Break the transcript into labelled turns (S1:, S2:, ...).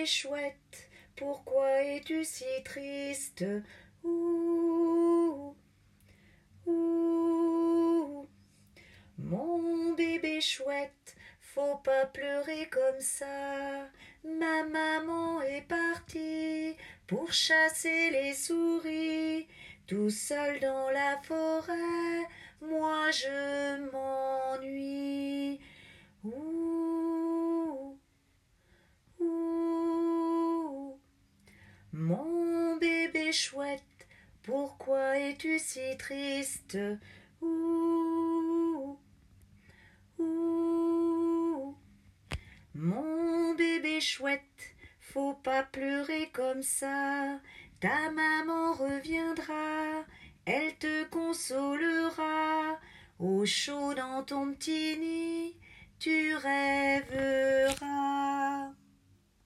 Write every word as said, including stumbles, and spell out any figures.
S1: chouette, pourquoi es-tu si triste? Ouh, ouh. Mon bébé chouette, faut pas pleurer comme ça. Ma maman est partie pour chasser les souris. Tout seul dans la forêt, moi je m'ennuie. Ouh, ouh. Mon bébé chouette, pourquoi es-tu si triste? Ouh, ouh. Mon bébé chouette, faut pas pleurer comme ça. Ta maman reviendra, elle te consolera. Au chaud dans ton petit nid, tu rêves